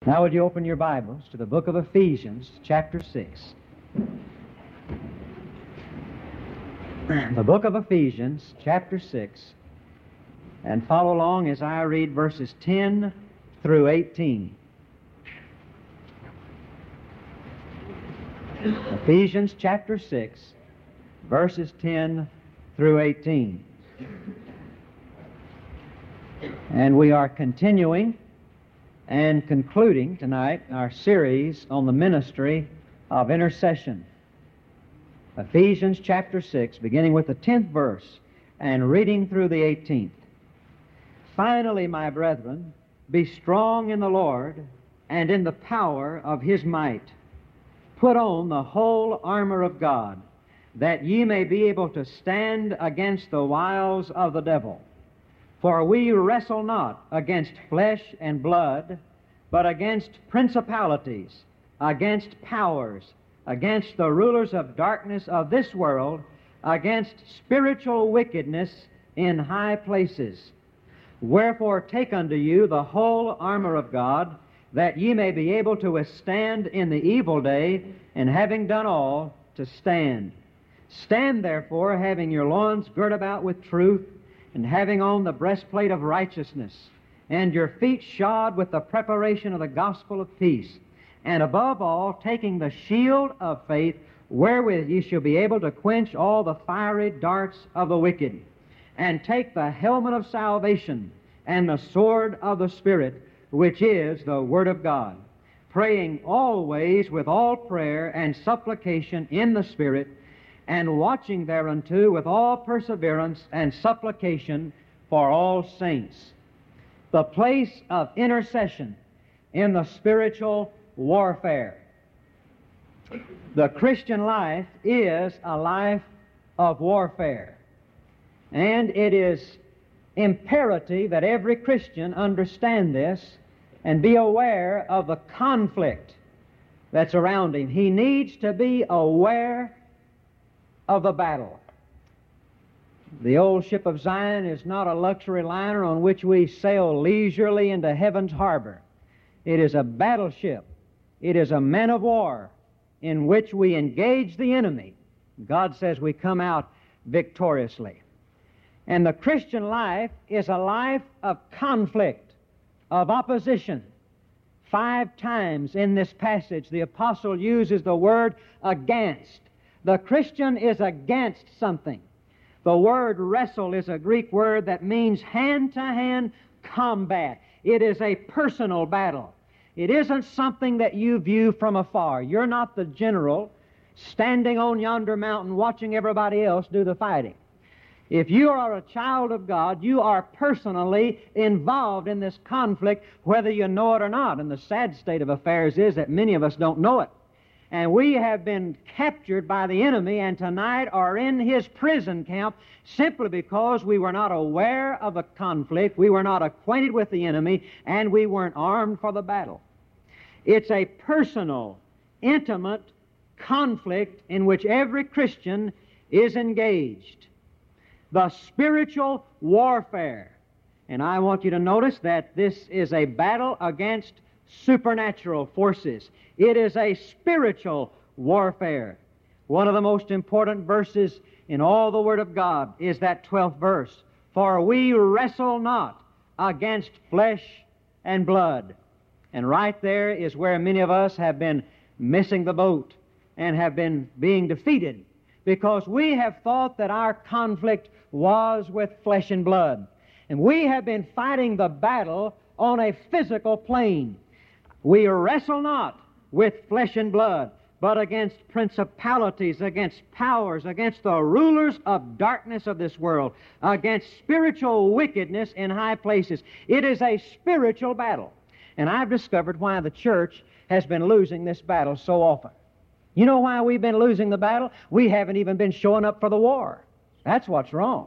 Now would you open your Bibles to the book of Ephesians, chapter 6. The book of Ephesians, chapter 6, and follow along as I read verses 10 through 18. Ephesians, chapter 6, verses 10 through 18. And we are continuing and concluding tonight our series on the ministry of intercession. Ephesians chapter 6, beginning with the 10th verse and reading through the 18th. Finally, my brethren, be strong in the Lord and in the power of His might. Put on the whole armor of God, that ye may be able to stand against the wiles of the devil. For we wrestle not against flesh and blood, but against principalities, against powers, against the rulers of darkness of this world, against spiritual wickedness in high places. Wherefore take unto you the whole armor of God, that ye may be able to withstand in the evil day, and having done all, to stand. Stand therefore, having your loins girt about with truth, and having on the breastplate of righteousness, and your feet shod with the preparation of the gospel of peace, and above all, taking the shield of faith, wherewith ye shall be able to quench all the fiery darts of the wicked, and take the helmet of salvation, and the sword of the Spirit, which is the Word of God, praying always with all prayer and supplication in the Spirit, and watching thereunto with all perseverance and supplication for all saints. The place of intercession in the spiritual warfare. The Christian life is a life of warfare, and it is imperative that every Christian understand this and be aware of the conflict that's around him. He needs to be aware of the battle. The old ship of Zion is not a luxury liner on which we sail leisurely into heaven's harbor. It is a battleship. It is a man of war in which we engage the enemy. God says we come out victoriously. And the Christian life is a life of conflict, of opposition. 5 times in this passage the apostle uses the word against. The Christian is against something. The word wrestle is a Greek word that means hand-to-hand combat. It is a personal battle. It isn't something that you view from afar. You're not the general standing on yonder mountain watching everybody else do the fighting. If you are a child of God, you are personally involved in this conflict, whether you know it or not. And the sad state of affairs is that many of us don't know it. And we have been captured by the enemy and tonight are in his prison camp simply because we were not aware of the conflict, we were not acquainted with the enemy, and we weren't armed for the battle. It's a personal, intimate conflict in which every Christian is engaged. The spiritual warfare. And I want you to notice that this is a battle against supernatural forces. It is a spiritual warfare. One of the most important verses in all the Word of God is that 12th verse. For we wrestle not against flesh and blood. And right there is where many of us have been missing the boat and have been being defeated, because we have thought that our conflict was with flesh and blood. And we have been fighting the battle on a physical plane. We wrestle not with flesh and blood, but against principalities, against powers, against the rulers of darkness of this world, against spiritual wickedness in high places. It is a spiritual battle. And I've discovered why the church has been losing this battle so often. You know why we've been losing the battle? We haven't even been showing up for the war. That's what's wrong.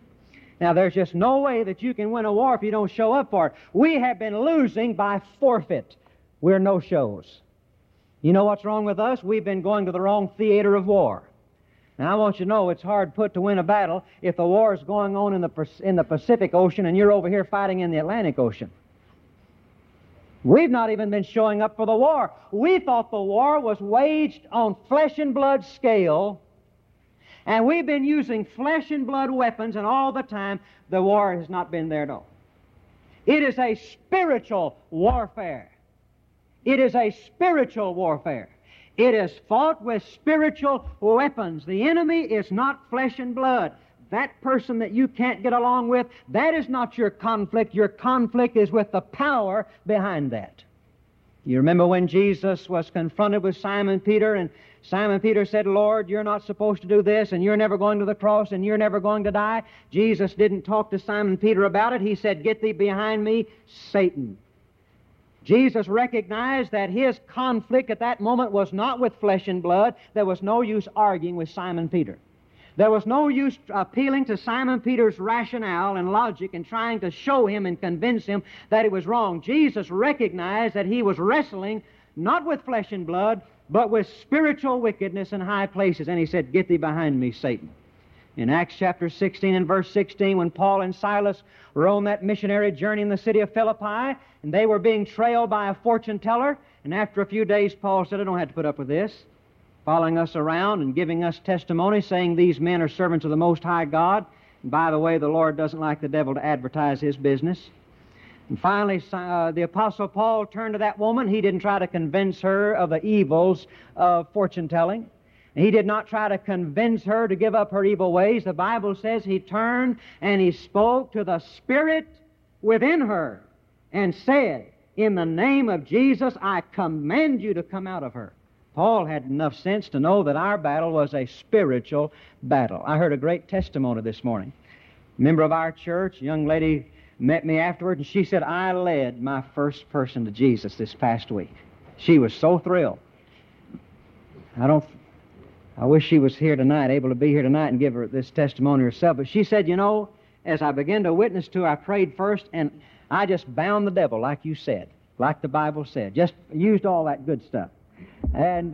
Now, there's just no way that you can win a war if you don't show up for it. We have been losing by forfeit. We're no-shows. You know what's wrong with us? We've been going to the wrong theater of war. Now, I want you to know it's hard put to win a battle if the war is going on in the Pacific Ocean and you're over here fighting in the Atlantic Ocean. We've not even been showing up for the war. We thought the war was waged on flesh and blood scale, and we've been using flesh and blood weapons, and all the time the war has not been there at all. It is a spiritual warfare. It is a spiritual warfare. It is fought with spiritual weapons. The enemy is not flesh and blood. That person that you can't get along with, that is not your conflict. Your conflict is with the power behind that. You remember when Jesus was confronted with Simon Peter, and Simon Peter said, Lord, you're not supposed to do this, and you're never going to the cross, and you're never going to die. Jesus didn't talk to Simon Peter about it. He said, get thee behind me, Satan. Jesus recognized that his conflict at that moment was not with flesh and blood. There was no use arguing with Simon Peter. There was no use appealing to Simon Peter's rationale and logic and trying to show him and convince him that it was wrong. Jesus recognized that he was wrestling not with flesh and blood, but with spiritual wickedness in high places. And he said, get thee behind me, Satan. In Acts chapter 16 and verse 16, when Paul and Silas were on that missionary journey in the city of Philippi, and they were being trailed by a fortune teller, and after a few days, Paul said, I don't have to put up with this, following us around and giving us testimony, saying these men are servants of the Most High God. And by the way, the Lord doesn't like the devil to advertise his business. And finally, the Apostle Paul turned to that woman. He didn't try to convince her of the evils of fortune-telling. He did not try to convince her to give up her evil ways. The Bible says he turned and he spoke to the spirit within her and said, in the name of Jesus, I command you to come out of her. Paul had enough sense to know that our battle was a spiritual battle. I heard a great testimony this morning. A member of our church, a young lady, met me afterward, and she said, I led my first person to Jesus this past week. She was so thrilled. I wish she was here tonight, able to be here tonight and give her this testimony herself. But she said, you know, as I began to witness to her, I prayed first, and I just bound the devil, like you said, like the Bible said. Just used all that good stuff. And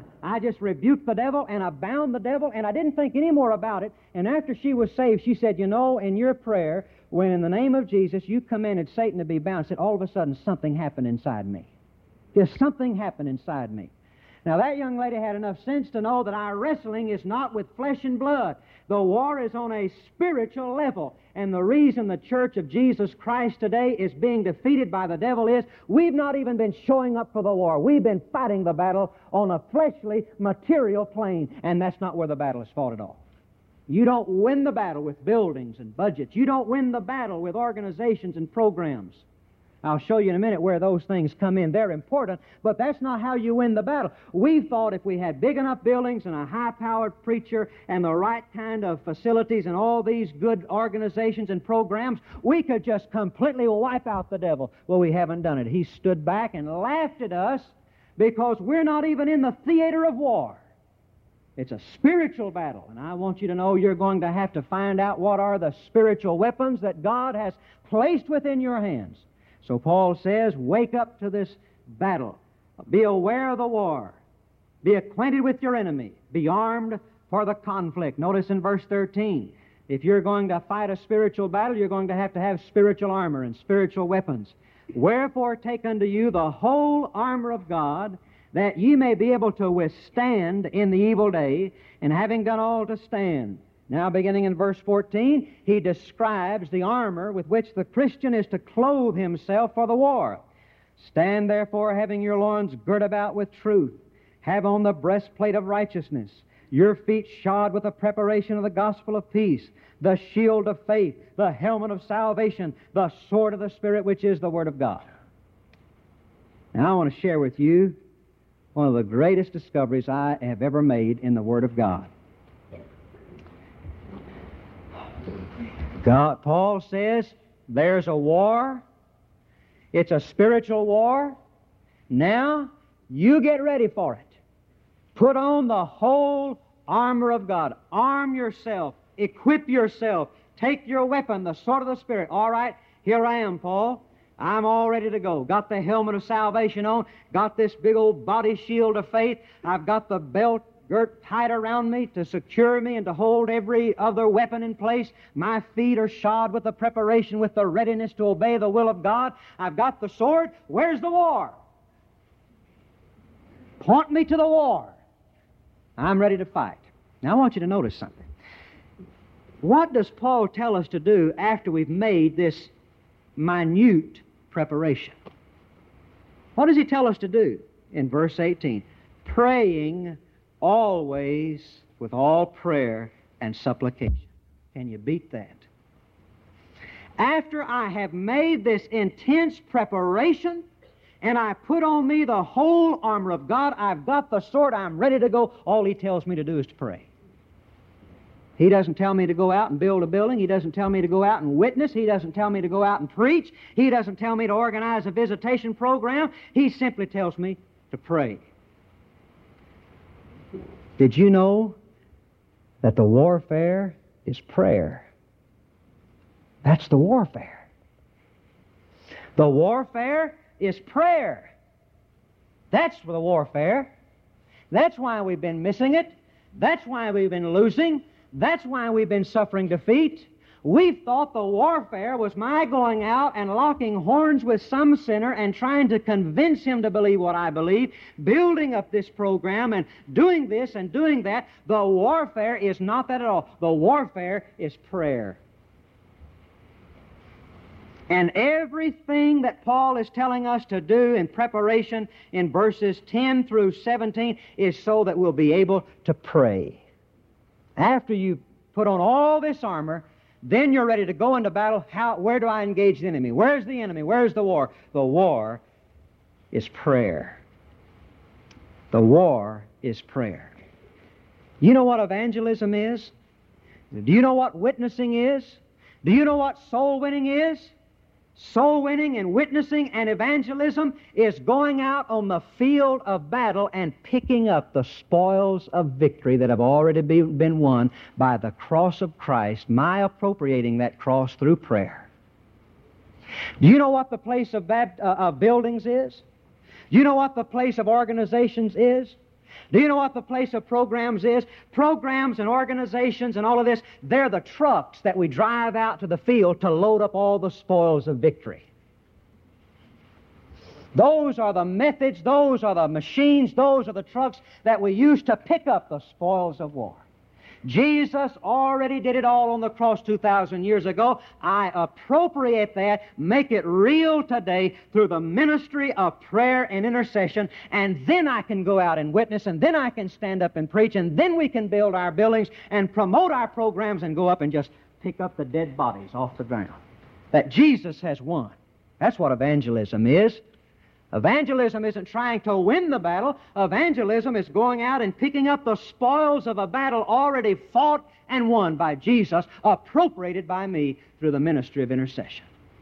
I just rebuked the devil, and I bound the devil, and I didn't think any more about it. And after she was saved, she said, you know, in your prayer, when in the name of Jesus you commanded Satan to be bound, said all of a sudden something happened inside me. Just something happened inside me. Now, that young lady had enough sense to know that our wrestling is not with flesh and blood. The war is on a spiritual level. And the reason the Church of Jesus Christ today is being defeated by the devil is we've not even been showing up for the war. We've been fighting the battle on a fleshly, material plane, and that's not where the battle is fought at all. You don't win the battle with buildings and budgets. You don't win the battle with organizations and programs. I'll show you in a minute where those things come in. They're important, but that's not how you win the battle. We thought if we had big enough buildings and a high-powered preacher and the right kind of facilities and all these good organizations and programs, we could just completely wipe out the devil. Well, we haven't done it. He stood back and laughed at us because we're not even in the theater of war. It's a spiritual battle, and I want you to know you're going to have to find out what are the spiritual weapons that God has placed within your hands. So Paul says, wake up to this battle. Be aware of the war. Be acquainted with your enemy. Be armed for the conflict. Notice in verse 13, if you're going to fight a spiritual battle, you're going to have spiritual armor and spiritual weapons. Wherefore take unto you the whole armor of God, that ye may be able to withstand in the evil day, and having done all to stand. Now, beginning in verse 14, he describes the armor with which the Christian is to clothe himself for the war. Stand therefore, having your loins girt about with truth. Have on the breastplate of righteousness. Your feet shod with the preparation of the gospel of peace. The shield of faith. The helmet of salvation. The sword of the Spirit, which is the Word of God. Now, I want to share with you one of the greatest discoveries I have ever made in the Word of God. Paul says there's a war. It's a spiritual war. Now, you get ready for it. Put on the whole armor of God. Arm yourself. Equip yourself. Take your weapon, the sword of the Spirit. All right, here I am, Paul. I'm all ready to go. Got the helmet of salvation on. Got this big old body shield of faith. I've got the belt girt tight around me to secure me and to hold every other weapon in place. My feet are shod with the preparation, with the readiness to obey the will of God. I've got the sword. Where's the war? Point me to the war. I'm ready to fight. Now I want you to notice something. What does Paul tell us to do after we've made this minute preparation? What does he tell us to do in verse 18? Praying always with all prayer and supplication. Can you beat that? After I have made this intense preparation and I put on me the whole armor of God, I've got the sword, I'm ready to go, all he tells me to do is to pray. He doesn't tell me to go out and build a building. He doesn't tell me to go out and witness. He doesn't tell me to go out and preach. He doesn't tell me to organize a visitation program. He simply tells me to pray. Did you know that the warfare is prayer? That's the warfare. The warfare is prayer. That's the warfare. That's why we've been missing it. That's why we've been losing. That's why we've been suffering defeat. We thought the warfare was my going out and locking horns with some sinner and trying to convince him to believe what I believe, building up this program and doing this and doing that. The warfare is not that at all. The warfare is prayer. And everything that Paul is telling us to do in preparation in verses 10 through 17 is so that we'll be able to pray. After you put on all this armor, then you're ready to go into battle. Where do I engage the enemy? Where's the enemy? Where's the war? The war is prayer. The war is prayer. You know what evangelism is? Do you know what witnessing is? Do you know what soul winning is? Soul winning and witnessing and evangelism is going out on the field of battle and picking up the spoils of victory that have already been won by the cross of Christ, my appropriating that cross through prayer. Do you know what the place of buildings is? Do you know what the place of organizations is? Do you know what the place of programs is? Programs and organizations and all of this, they're the trucks that we drive out to the field to load up all the spoils of victory. Those are the methods, those are the machines, those are the trucks that we use to pick up the spoils of war. Jesus already did it all on the cross 2,000 years ago. I appropriate that, make it real today through the ministry of prayer and intercession, and then I can go out and witness, and then I can stand up and preach, and then we can build our buildings and promote our programs and go up and just pick up the dead bodies off the ground that Jesus has won. That's what evangelism is. Evangelism isn't trying to win the battle. Evangelism is going out and picking up the spoils of a battle already fought and won by Jesus, appropriated by me through the ministry of intercession.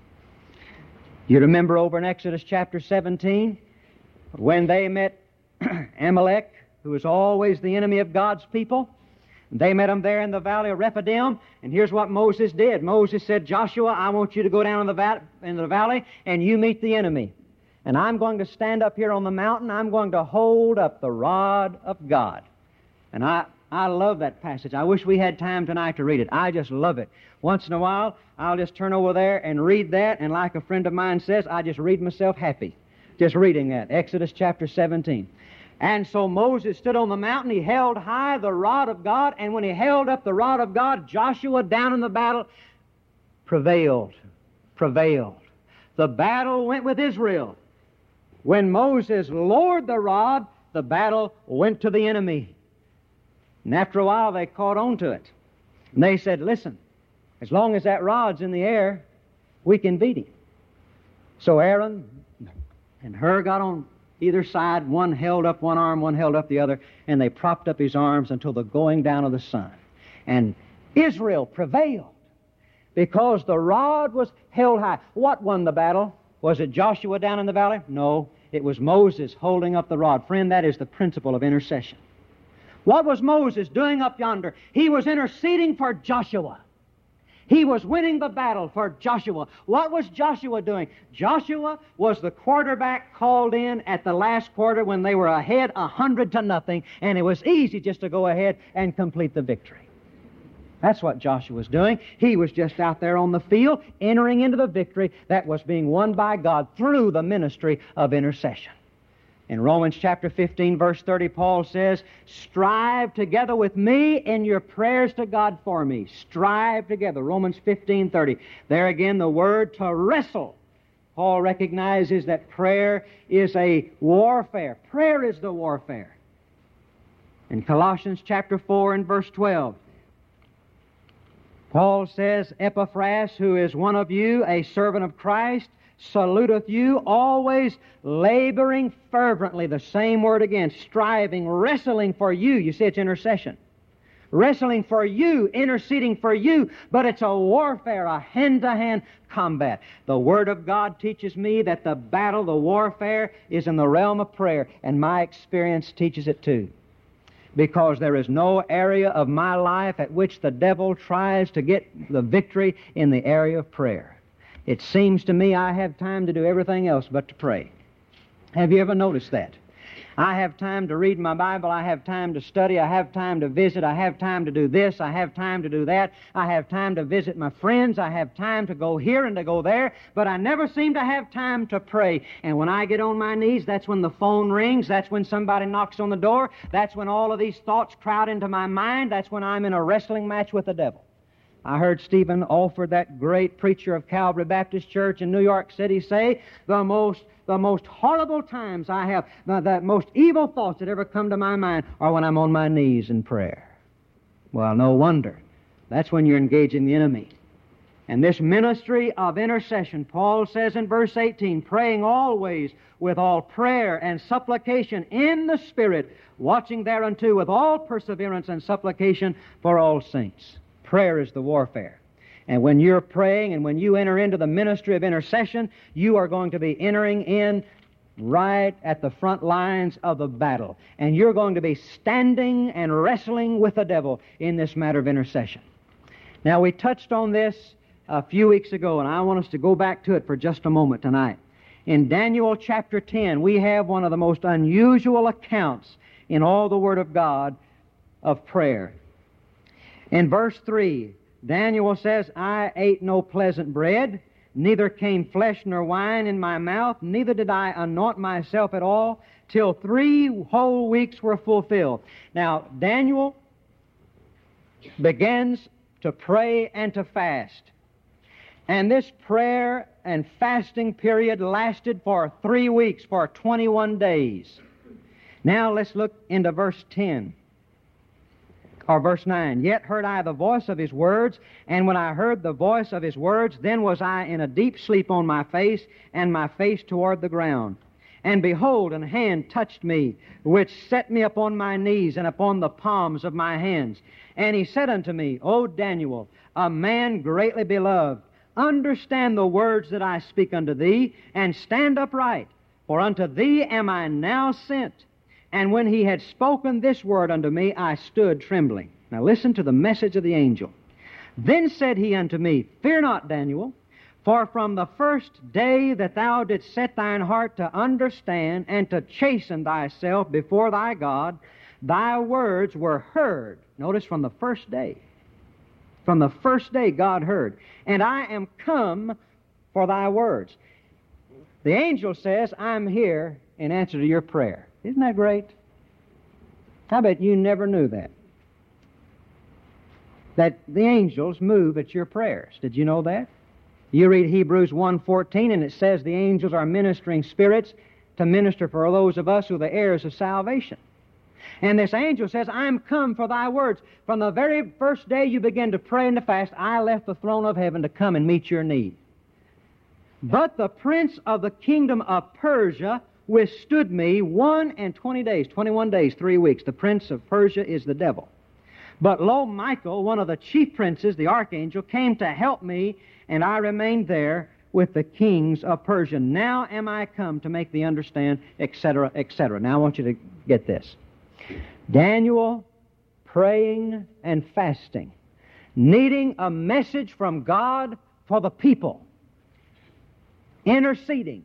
You remember over in Exodus chapter 17, when they met Amalek, who was always the enemy of God's people. They met him there in the valley of Rephidim, and here's what Moses did. Moses said, Joshua, I want you to go down in the valley and you meet the enemy. And I'm going to stand up here on the mountain. I'm going to hold up the rod of God. And I love that passage. I wish we had time tonight to read it. I just love it. Once in a while, I'll just turn over there and read that, and like a friend of mine says, I just read myself happy, just reading that. Exodus chapter 17. And so Moses stood on the mountain. He held high the rod of God, and when he held up the rod of God, Joshua down in the battle prevailed. The battle went with Israel. When Moses lowered the rod, the battle went to the enemy. And after a while, they caught on to it. And they said, listen, as long as that rod's in the air, we can beat him. So Aaron and Hur got on either side. One held up one arm, one held up the other, and they propped up his arms until the going down of the sun. And Israel prevailed because the rod was held high. What won the battle? Was it Joshua down in the valley? No, it was Moses holding up the rod. Friend, that is the principle of intercession. What was Moses doing up yonder? He was interceding for Joshua. He was winning the battle for Joshua. What was Joshua doing? Joshua was the quarterback called in at the last quarter when they were ahead 100-0, and it was easy just to go ahead and complete the victory. That's what Joshua was doing. He was just out there on the field, entering into the victory that was being won by God through the ministry of intercession. In Romans chapter 15, verse 30, Paul says, strive together with me in your prayers to God for me. Strive together. Romans 15:30. There again, the word to wrestle. Paul recognizes that prayer is a warfare. Prayer is the warfare. In Colossians chapter 4 and verse 12, Paul says, Epaphras, who is one of you, a servant of Christ, saluteth you, always laboring fervently. The same word again, striving, wrestling for you. You see, it's intercession. Wrestling for you, interceding for you, but it's a warfare, a hand-to-hand combat. The Word of God teaches me that the battle, the warfare, is in the realm of prayer, and my experience teaches it too. Because there is no area of my life at which the devil tries to get the victory in the area of prayer. It seems to me I have time to do everything else but to pray. Have you ever noticed that? I have time to read my Bible, I have time to study, I have time to visit, I have time to do this, I have time to do that, I have time to visit my friends, I have time to go here and to go there, but I never seem to have time to pray. And when I get on my knees, that's when the phone rings, that's when somebody knocks on the door, that's when all of these thoughts crowd into my mind, that's when I'm in a wrestling match with the devil. I heard Stephen Alford, that great preacher of Calvary Baptist Church in New York City, say, the most horrible times I have, the most evil thoughts that ever come to my mind are when I'm on my knees in prayer. Well, no wonder. That's when you're engaging the enemy. And this ministry of intercession, Paul says in verse 18, praying always with all prayer and supplication in the Spirit, watching thereunto with all perseverance and supplication for all saints. Prayer is the warfare. And when you're praying and when you enter into the ministry of intercession, you are going to be entering in right at the front lines of the battle. And you're going to be standing and wrestling with the devil in this matter of intercession. Now, we touched on this a few weeks ago, and I want us to go back to it for just a moment tonight. In Daniel chapter 10, we have one of the most unusual accounts in all the Word of God of prayer. In verse 3, Daniel says, I ate no pleasant bread, neither came flesh nor wine in my mouth, neither did I anoint myself at all, till 3 whole weeks were fulfilled. Now, Daniel begins to pray and to fast. And this prayer and fasting period lasted for 3 weeks, for 21 days. Now let's look into verse 10. Or verse 9, yet heard I the voice of his words, and when I heard the voice of his words, then was I in a deep sleep on my face, and my face toward the ground. And behold, an hand touched me, which set me upon my knees and upon the palms of my hands. And he said unto me, O Daniel, a man greatly beloved, understand the words that I speak unto thee, and stand upright, for unto thee am I now sent. And when he had spoken this word unto me, I stood trembling. Now listen to the message of the angel. Then said he unto me, fear not, Daniel, for from the first day that thou didst set thine heart to understand and to chasten thyself before thy God, thy words were heard. Notice, from the first day. From the first day God heard. And I am come for thy words. The angel says, I'm here in answer to your prayer. Isn't that great? I bet you never knew that. That the angels move at your prayers. Did you know that? You read Hebrews 1:14, and it says the angels are ministering spirits to minister for those of us who are the heirs of salvation. And this angel says, I'm come for thy words. From the very first day you began to pray and to fast, I left the throne of heaven to come and meet your need. But the prince of the kingdom of Persia withstood me 21 days, 3 weeks. The prince of Persia is the devil. But lo, Michael, one of the chief princes, the archangel, came to help me, and I remained there with the kings of Persia. Now am I come to make thee understand, etc., etc. Now I want you to get this. Daniel praying and fasting. needing a message from God for the people, interceding.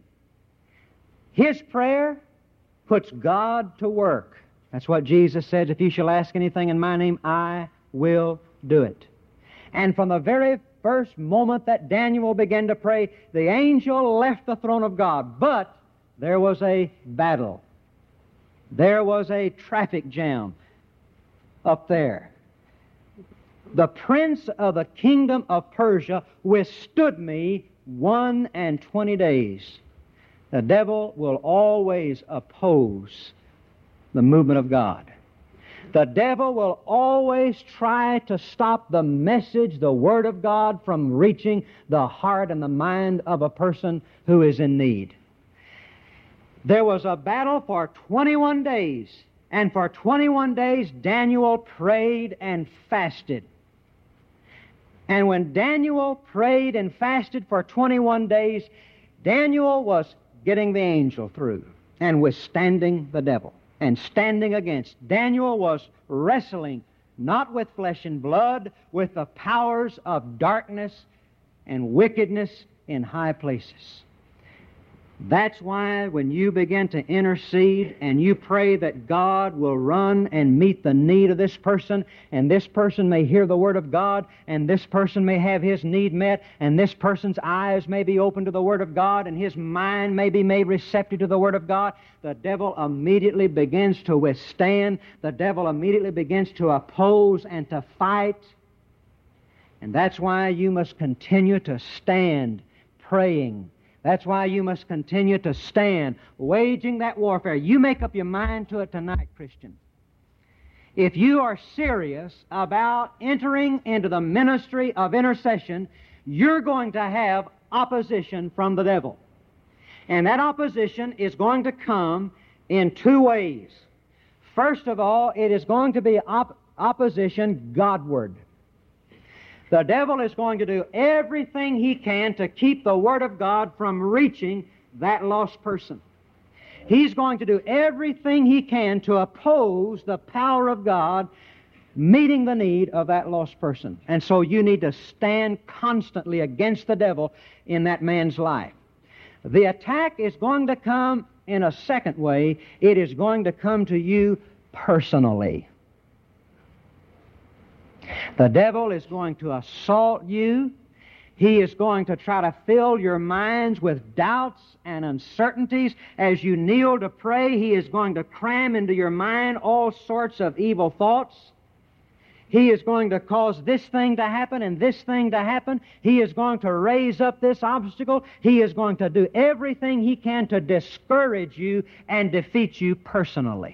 His prayer puts God to work. That's what Jesus says, if you shall ask anything in my name, I will do it. And from the very first moment that Daniel began to pray, the angel left the throne of God. But there was a battle. There was a traffic jam up there. The prince of the kingdom of Persia withstood me 21 days. The devil will always oppose the movement of God. The devil will always try to stop the message, the Word of God, from reaching the heart and the mind of a person who is in need. There was a battle for 21 days, and for 21 days Daniel prayed and fasted. And when Daniel prayed and fasted for 21 days, Daniel was getting the angel through and withstanding the devil and standing against. Daniel was wrestling not with flesh and blood, with the powers of darkness and wickedness in high places. That's why when you begin to intercede and you pray that God will run and meet the need of this person, and this person may hear the Word of God, and this person may have his need met, and this person's eyes may be open to the Word of God, and his mind may be made receptive to the Word of God, the devil immediately begins to withstand. The devil immediately begins to oppose and to fight. And that's why you must continue to stand praying. That's why you must continue to stand, waging that warfare. You make up your mind to it tonight, Christian. If you are serious about entering into the ministry of intercession, you're going to have opposition from the devil. And that opposition is going to come in two ways. First of all, it is going to be opposition Godward. The devil is going to do everything he can to keep the Word of God from reaching that lost person. He's going to do everything he can to oppose the power of God meeting the need of that lost person. And so you need to stand constantly against the devil in that man's life. The attack is going to come in a second way. It is going to come to you personally. The devil is going to assault you. He is going to try to fill your minds with doubts and uncertainties. As you kneel to pray, he is going to cram into your mind all sorts of evil thoughts. He is going to cause this thing to happen and this thing to happen. He is going to raise up this obstacle. He is going to do everything he can to discourage you and defeat you personally.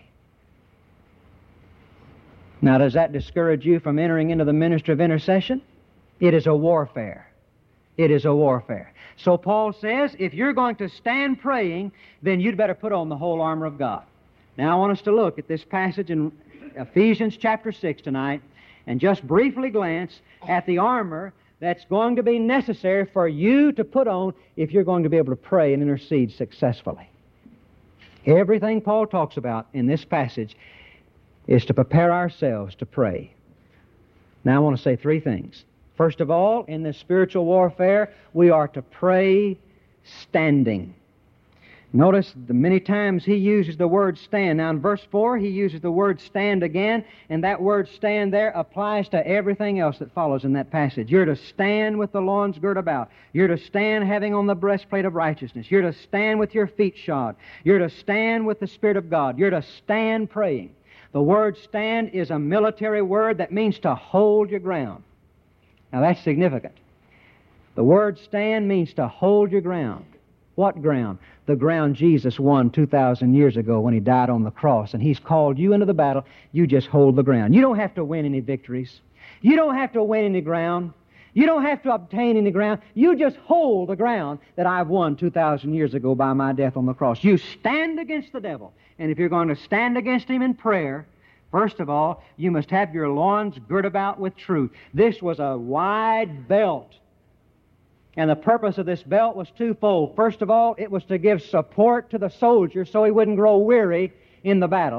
Now, does that discourage you from entering into the ministry of intercession? It is a warfare. It is a warfare. So Paul says, if you're going to stand praying, then you'd better put on the whole armor of God. Now, I want us to look at this passage in Ephesians chapter 6 tonight and just briefly glance at the armor that's going to be necessary for you to put on if you're going to be able to pray and intercede successfully. Everything Paul talks about in this passage is to prepare ourselves to pray. Now I want to say three things. First of all, in this spiritual warfare, we are to pray standing. Notice the many times he uses the word stand. Now in verse 4, he uses the word stand again, and that word stand there applies to everything else that follows in that passage. You're to stand with the loins girt about. You're to stand having on the breastplate of righteousness. You're to stand with your feet shod. You're to stand with the Spirit of God. You're to stand praying. The word stand is a military word that means to hold your ground. Now that's significant. The word stand means to hold your ground. What ground? The ground Jesus won 2,000 years ago when He died on the cross, and He's called you into the battle. You just hold the ground. You don't have to win any victories. You don't have to win any ground. You don't have to obtain any ground. You just hold the ground that I've won 2,000 years ago by my death on the cross. You stand against the devil. And if you're going to stand against him in prayer, first of all, you must have your loins girt about with truth. This was a wide belt. And the purpose of this belt was twofold. First of all, it was to give support to the soldier so he wouldn't grow weary in the battle.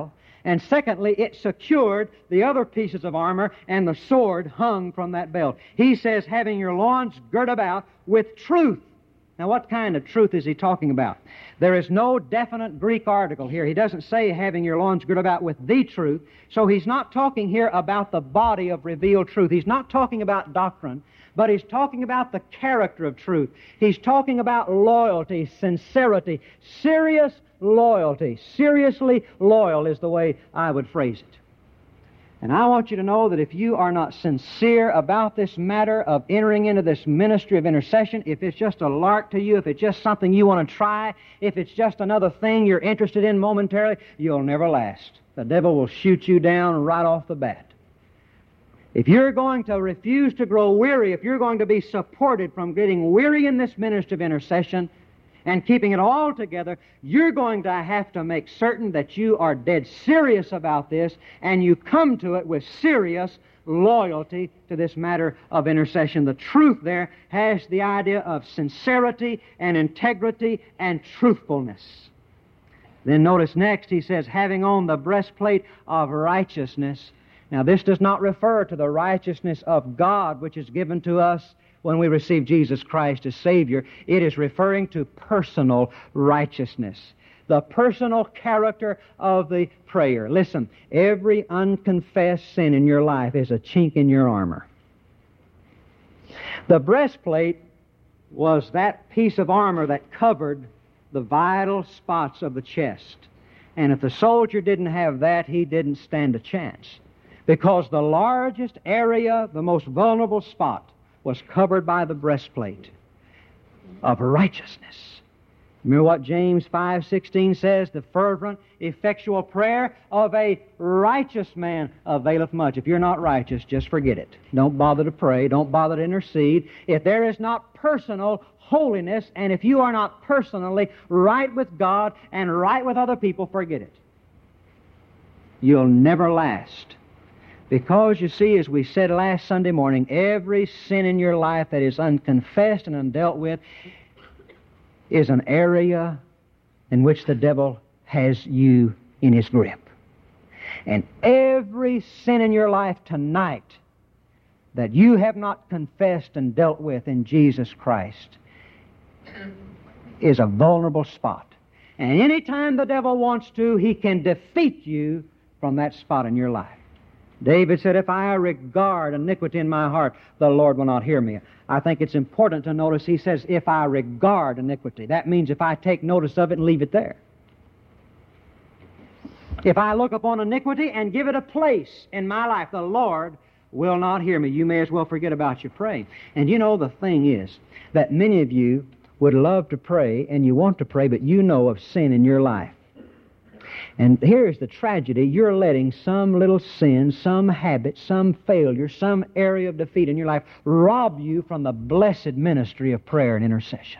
And secondly, it secured the other pieces of armor, and the sword hung from that belt. He says, having your loins girt about with truth. Now, what kind of truth is he talking about? There is no definite Greek article here. He doesn't say having your loins girt about with the truth. So he's not talking here about the body of revealed truth. He's not talking about doctrine, but he's talking about the character of truth. He's talking about loyalty, sincerity, serious loyalty. Seriously loyal is the way I would phrase it. And I want you to know that if you are not sincere about this matter of entering into this ministry of intercession, if it's just a lark to you, if it's just something you want to try, if it's just another thing you're interested in momentarily, you'll never last. The devil will shoot you down right off the bat. If you're going to refuse to grow weary, if you're going to be supported from getting weary in this ministry of intercession and keeping it all together, you're going to have to make certain that you are dead serious about this, and you come to it with serious loyalty to this matter of intercession. The truth there has the idea of sincerity and integrity and truthfulness. Then notice next he says, having on the breastplate of righteousness. Now this does not refer to the righteousness of God which is given to us when we receive Jesus Christ as Savior. It is referring to personal righteousness, the personal character of the prayer. Listen, every unconfessed sin in your life is a chink in your armor. The breastplate was that piece of armor that covered the vital spots of the chest. And if the soldier didn't have that, he didn't stand a chance, because the largest area, the most vulnerable spot, was covered by the breastplate of righteousness. Remember what James 5:16 says? The fervent, effectual prayer of a righteous man availeth much. If you're not righteous, just forget it. Don't bother to pray. Don't bother to intercede. If there is not personal holiness, and if you are not personally right with God and right with other people, forget it. You'll never last. Because, you see, as we said last Sunday morning, every sin in your life that is unconfessed and undealt with is an area in which the devil has you in his grip. And every sin in your life tonight that you have not confessed and dealt with in Jesus Christ is a vulnerable spot. And any time the devil wants to, he can defeat you from that spot in your life. David said, if I regard iniquity in my heart, the Lord will not hear me. I think it's important to notice he says, if I regard iniquity. That means if I take notice of it and leave it there. If I look upon iniquity and give it a place in my life, the Lord will not hear me. You may as well forget about your praying. And you know, the thing is that many of you would love to pray, and you want to pray, but you know of sin in your life. And here's the tragedy. You're letting some little sin, some habit, some failure, some area of defeat in your life rob you from the blessed ministry of prayer and intercession.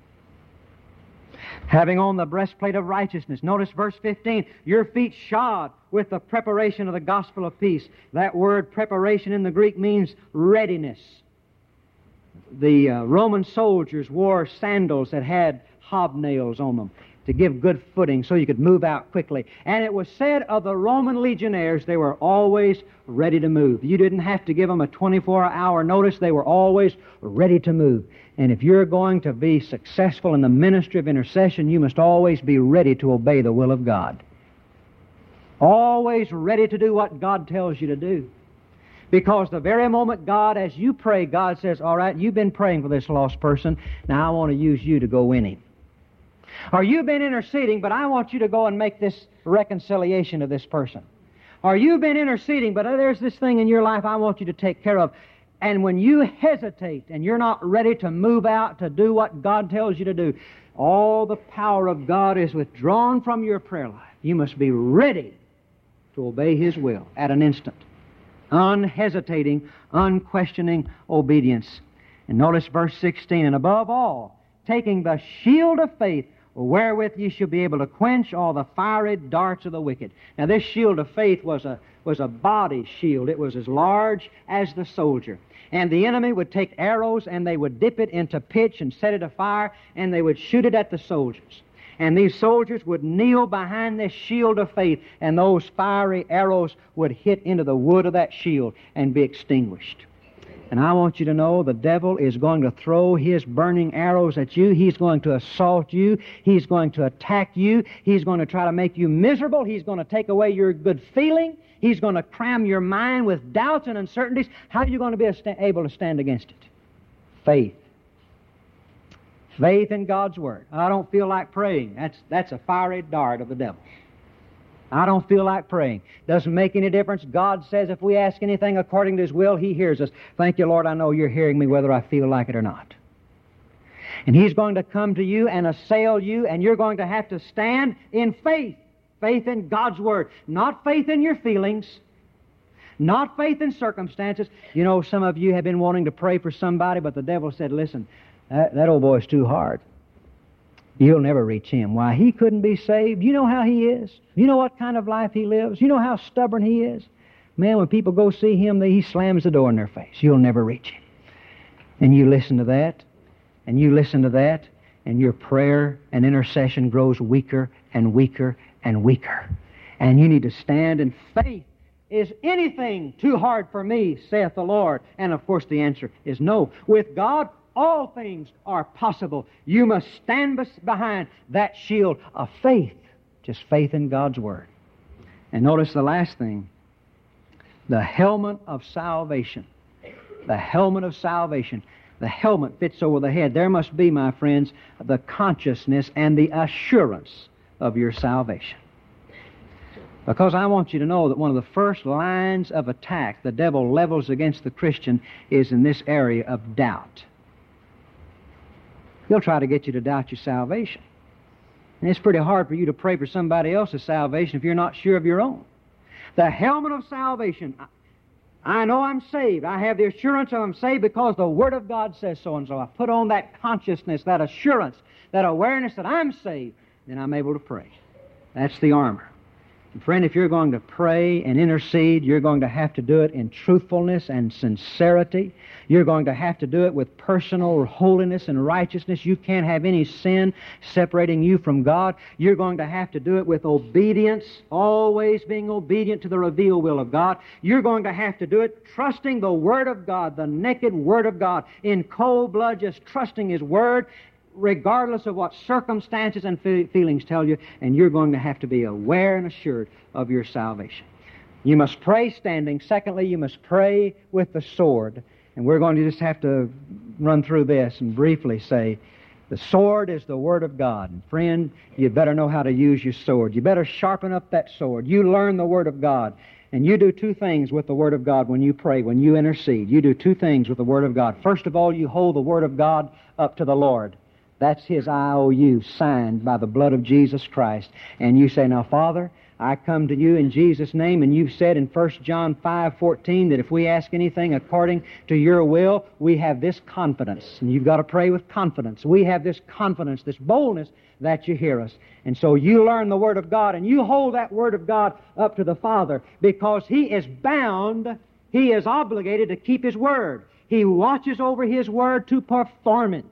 Having on the breastplate of righteousness. Notice verse 15. Your feet shod with the preparation of the gospel of peace. That word preparation in the Greek means readiness. The Roman soldiers wore sandals that had hobnails on them to give good footing so you could move out quickly. And it was said of the Roman legionnaires, they were always ready to move. You didn't have to give them a 24-hour notice. They were always ready to move. And if you're going to be successful in the ministry of intercession, you must always be ready to obey the will of God. Always ready to do what God tells you to do. Because the very moment God, as you pray, God says, all right, you've been praying for this lost person. Now I want to use you to go win him. Or you've been interceding, but I want you to go and make this reconciliation of this person. Or you've been interceding, but there's this thing in your life I want you to take care of. And when you hesitate and you're not ready to move out to do what God tells you to do, all the power of God is withdrawn from your prayer life. You must be ready to obey His will at an instant. Unhesitating, unquestioning obedience. And notice verse 16, and above all, taking the shield of faith, wherewith ye shall be able to quench all the fiery darts of the wicked. Now this shield of faith was a body shield. It was as large as the soldier. And the enemy would take arrows and they would dip it into pitch and set it afire, and they would shoot it at the soldiers. And these soldiers would kneel behind this shield of faith, and those fiery arrows would hit into the wood of that shield and be extinguished. And I want you to know the devil is going to throw his burning arrows at you. He's going to assault you. He's going to attack you. He's going to try to make you miserable. He's going to take away your good feeling. He's going to cram your mind with doubts and uncertainties. How are you going to be able to stand against it? Faith. Faith in God's Word. I don't feel like praying. That's a fiery dart of the devil. I don't feel like praying. Doesn't make any difference. God says if we ask anything according to His will, He hears us. Thank you, Lord, I know You're hearing me whether I feel like it or not. And He's going to come to you and assail you, and you're going to have to stand in faith. Faith in God's Word. Not faith in your feelings. Not faith in circumstances. You know, some of you have been wanting to pray for somebody, but the devil said, listen, that old boy's too hard. You'll never reach him. Why, he couldn't be saved. You know how he is. You know what kind of life he lives. You know how stubborn he is. Man, when people go see him, he slams the door in their face. You'll never reach him. And you listen to that, and you listen to that, and your prayer and intercession grows weaker and weaker and weaker. And you need to stand in faith. Is anything too hard for me, saith the Lord? And of course the answer is no. With God, all things are possible. You must stand behind that shield of faith. Just faith in God's Word. And notice the last thing. The helmet of salvation. The helmet of salvation. The helmet fits over the head. There must be, my friends, the consciousness and the assurance of your salvation. Because I want you to know that one of the first lines of attack the devil levels against the Christian is in this area of doubt. He'll try to get you to doubt your salvation. And it's pretty hard for you to pray for somebody else's salvation if you're not sure of your own. The helmet of salvation. I know I'm saved. I have the assurance that I'm saved because the Word of God says so. And so I put on that consciousness, that assurance, that awareness that I'm saved. Then I'm able to pray. That's the armor. And friend, if you're going to pray and intercede, you're going to have to do it in truthfulness and sincerity. You're going to have to do it with personal holiness and righteousness. You can't have any sin separating you from God. You're going to have to do it with obedience, always being obedient to the revealed will of God. You're going to have to do it trusting the Word of God, the naked Word of God, in cold blood, just trusting His Word, regardless of what circumstances and feelings tell you, and you're going to have to be aware and assured of your salvation. You must pray standing. Secondly, you must pray with the sword. And we're going to just have to run through this and briefly say, the sword is the Word of God. And friend, you better know how to use your sword. You better sharpen up that sword. You learn the Word of God. And you do two things with the Word of God when you pray, when you intercede. You do two things with the Word of God. First of all, you hold the Word of God up to the Lord. That's His IOU, signed by the blood of Jesus Christ. And you say, now, Father, I come to you in Jesus' name, and you've said in 1 John 5:14 that if we ask anything according to your will, we have this confidence. And you've got to pray with confidence. We have this confidence, this boldness that you hear us. And so you learn the Word of God, and you hold that Word of God up to the Father, because He is bound, He is obligated to keep His Word. He watches over His Word to perform it.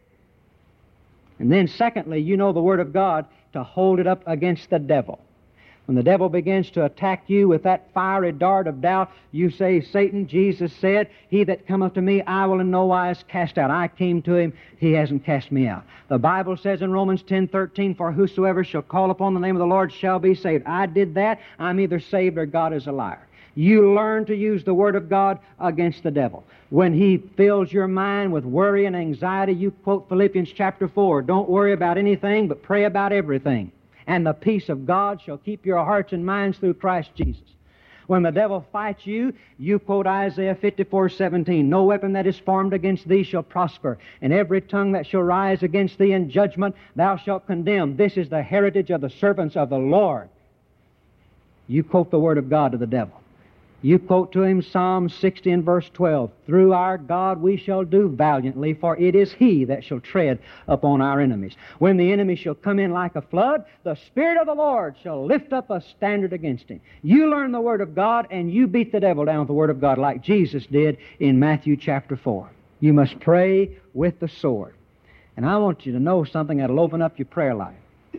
And then secondly, you know the Word of God to hold it up against the devil. When the devil begins to attack you with that fiery dart of doubt, you say, Satan, Jesus said, he that cometh to me, I will in no wise cast out. I came to him, he hasn't cast me out. The Bible says in Romans 10:13, for whosoever shall call upon the name of the Lord shall be saved. I did that. I'm either saved or God is a liar. You learn to use the Word of God against the devil. When he fills your mind with worry and anxiety, you quote Philippians chapter 4. Don't worry about anything, but pray about everything. And the peace of God shall keep your hearts and minds through Christ Jesus. When the devil fights you, you quote Isaiah 54:17. No weapon that is formed against thee shall prosper, and every tongue that shall rise against thee in judgment thou shalt condemn. This is the heritage of the servants of the Lord. You quote the Word of God to the devil. You quote to him Psalm 60 and verse 12. Through our God we shall do valiantly, for it is He that shall tread upon our enemies. When the enemy shall come in like a flood, the Spirit of the Lord shall lift up a standard against him. You learn the Word of God, and you beat the devil down with the Word of God like Jesus did in Matthew chapter 4. You must pray with the sword. And I want you to know something that'll open up your prayer life.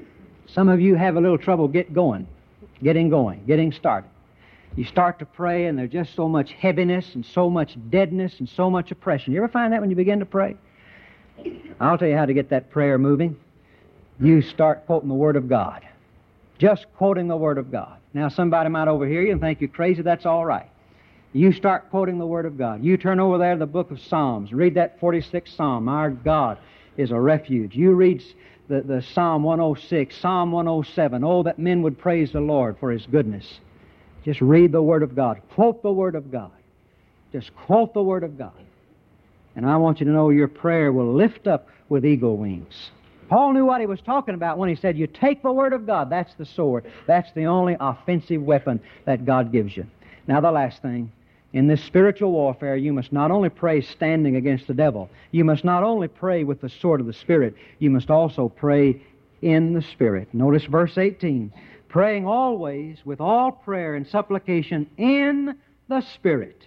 Some of you have a little trouble getting started. You start to pray and there's just so much heaviness and so much deadness and so much oppression. You ever find that when you begin to pray? I'll tell you how to get that prayer moving. You start quoting the Word of God. Just quoting the Word of God. Now somebody might overhear you and think you're crazy. That's all right. You start quoting the Word of God. You turn over there to the book of Psalms. Read that 46th Psalm. Our God is a refuge. You read the Psalm 106, Psalm 107. Oh, that men would praise the Lord for His goodness. Just read the Word of God. Quote the Word of God. Just quote the Word of God. And I want you to know your prayer will lift up with eagle wings. Paul knew what he was talking about when he said, you take the Word of God. That's the sword. That's the only offensive weapon that God gives you. Now the last thing. In this spiritual warfare, you must not only pray standing against the devil. You must not only pray with the sword of the Spirit. You must also pray in the Spirit. Notice verse 18. Praying always with all prayer and supplication in the Spirit.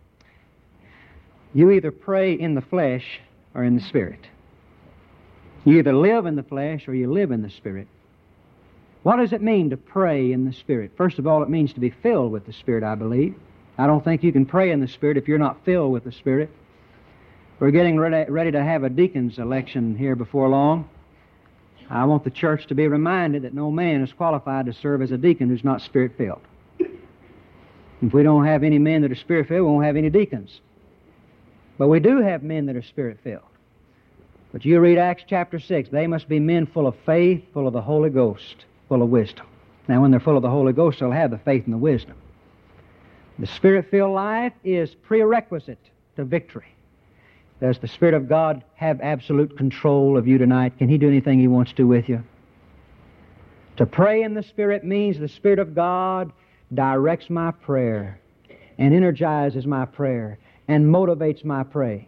You either pray in the flesh or in the Spirit. You either live in the flesh or you live in the Spirit. What does it mean to pray in the Spirit? First of all, it means to be filled with the Spirit, I believe. I don't think you can pray in the Spirit if you're not filled with the Spirit. We're getting ready to have a deacon's election here before long. I want the church to be reminded that no man is qualified to serve as a deacon who's not Spirit-filled. If we don't have any men that are Spirit-filled, we won't have any deacons. But we do have men that are Spirit-filled. But you read Acts chapter 6, they must be men full of faith, full of the Holy Ghost, full of wisdom. Now, when they're full of the Holy Ghost, they'll have the faith and the wisdom. The Spirit-filled life is prerequisite to victory. Does the Spirit of God have absolute control of you tonight? Can He do anything He wants to with you? To pray in the Spirit means the Spirit of God directs my prayer and energizes my prayer and motivates my prayer.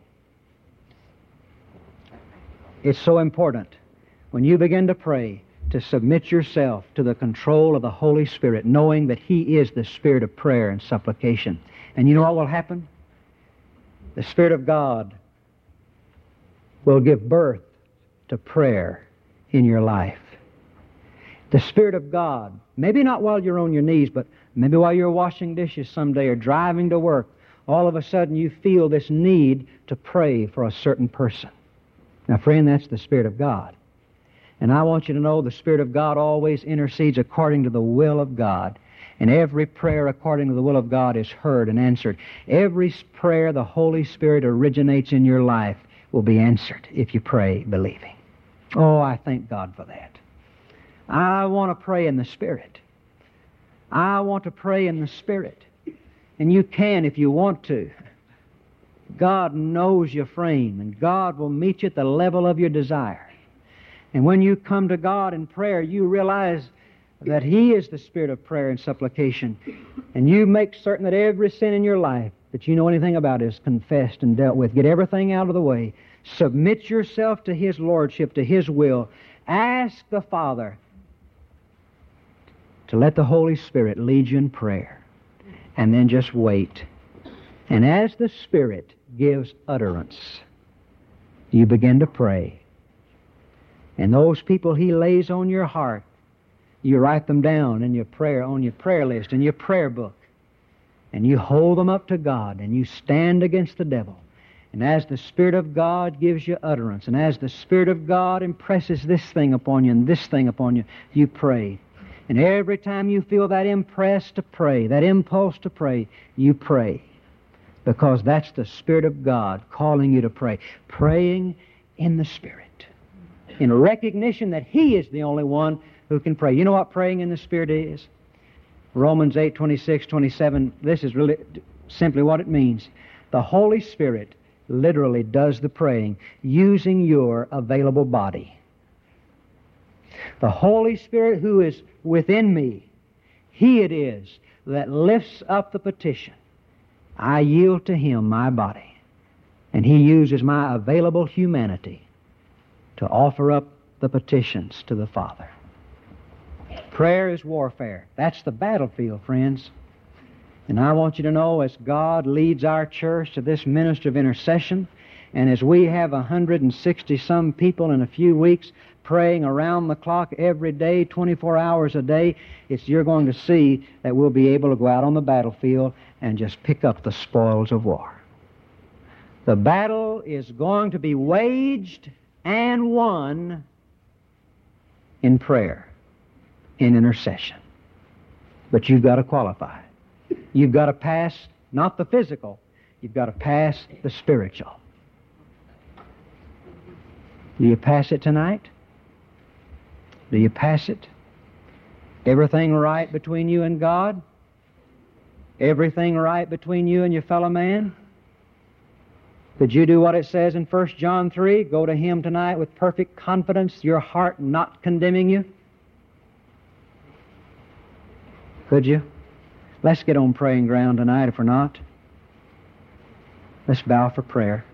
It's so important when you begin to pray to submit yourself to the control of the Holy Spirit, knowing that He is the Spirit of prayer and supplication. And you know what will happen? The Spirit of God will give birth to prayer in your life. The Spirit of God, maybe not while you're on your knees, but maybe while you're washing dishes someday or driving to work, all of a sudden you feel this need to pray for a certain person. Now, friend, that's the Spirit of God. And I want you to know the Spirit of God always intercedes according to the will of God. And every prayer according to the will of God is heard and answered. Every prayer the Holy Spirit originates in your life will be answered if you pray believing. Oh, I thank God for that. I want to pray in the Spirit. I want to pray in the Spirit. And you can if you want to. God knows your frame, and God will meet you at the level of your desire. And when you come to God in prayer, you realize that He is the Spirit of prayer and supplication. And you make certain that every sin in your life that you know anything about is confessed and dealt with. Get everything out of the way. Submit yourself to His Lordship, to His will. Ask the Father to let the Holy Spirit lead you in prayer. And then just wait. And as the Spirit gives utterance, you begin to pray. And those people He lays on your heart, you write them down in your prayer, on your prayer list, in your prayer book. And you hold them up to God, and you stand against the devil. And as the Spirit of God gives you utterance, and as the Spirit of God impresses this thing upon you and this thing upon you, you pray. And every time you feel that impress to pray, that impulse to pray, you pray. Because that's the Spirit of God calling you to pray. Praying in the Spirit. In recognition that He is the only one who can pray. You know what praying in the Spirit is? Romans 8, 26, 27, this is really simply what it means. The Holy Spirit literally does the praying using your available body. The Holy Spirit who is within me, He it is that lifts up the petition. I yield to Him my body, and He uses my available humanity to offer up the petitions to the Father. Prayer is warfare. That's the battlefield, friends. And I want you to know, as God leads our church to this ministry of intercession, and as we have 160-some people in a few weeks praying around the clock every day, 24 hours a day, you're going to see that we'll be able to go out on the battlefield and just pick up the spoils of war. The battle is going to be waged and won in prayer, in intercession. But you've got to qualify. You've got to pass, not the physical, you've got to pass the spiritual. Do you pass it tonight? Do you pass it? Everything right between you and God? Everything right between you and your fellow man? Could you do what it says in 1 John 3? Go to Him tonight with perfect confidence, your heart not condemning you? Could you? Let's get on praying ground tonight if we're not. Let's bow for prayer.